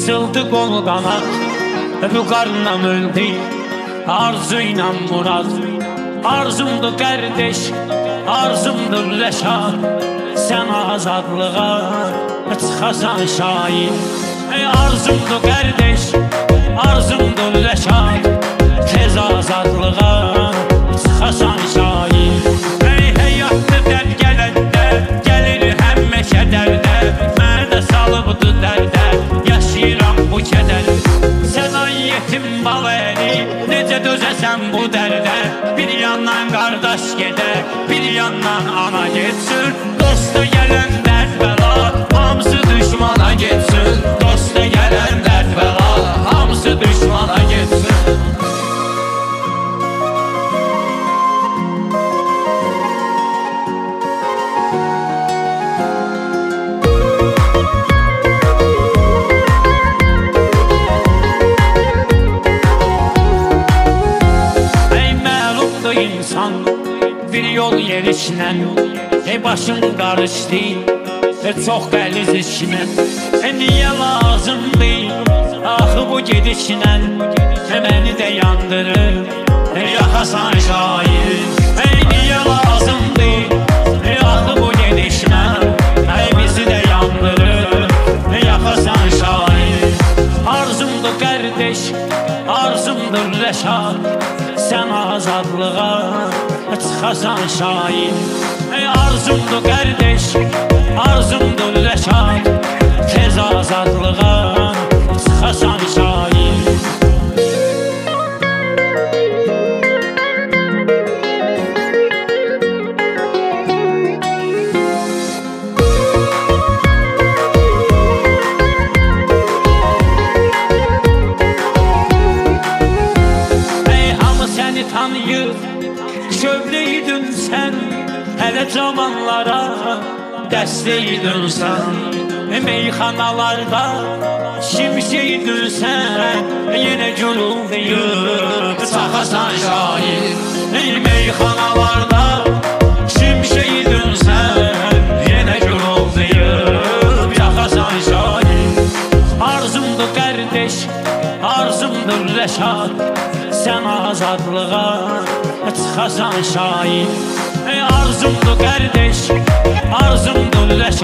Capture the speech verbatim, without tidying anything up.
Qısıldı qol qanat, vüqarla öldü arzu ilə murad. Arzumdur qardeş, arzumdur rəşad, sən azadlığa çıxasan şair. Arzumdur qardeş, arzumdur rəşad, tez azadlığa çıxasan şair. Həyatda dərd gələndə, gəlir həmmə kədərdə, mənə salıbdı dərdə, yaşayıram bu kədər. Sən ay yetim baləri, necə dözəsən bu dərdə? Bir yandan qardaş gedər, bir yandan ana geçsin. Dosta gələn dərd bəla, hamısı düşmana geçsin. Dosta gələn dərd bəla, hamısı düşmana geçsin. İnsan bir yol yerişlə, ey başın qarışdı, e, çox qəliz işlə. E, niyə lazımdır, axı bu gedişlə, e, məni də yandırır, e, yaxasan şair. E, niyə lazımdır, e, axı bu gedişlə, e, bizi də yandırır, e, yaxasan şair. Arzumdur qardeş, arzumdur rəşad, sən azadlığa çıxasan şair. Arzumdur qardeş, arzumdur rəşad, tez azadlığa çıxasan şair. Tanıyır, şövləydin sən, hələ cavanlara dəstəydin sən. Meyxanalarda şimşəydin sən, yenə gürüldəyib çaxasan şair. Meyxanalarda şimşəydin sən, yenə gürüldəyib çaxasan şair. Arzumdur qardeş, arzumdur rəşad, sən azadlığa çıxasan şair. Arzumdur qardeş, arzumdur rəşad,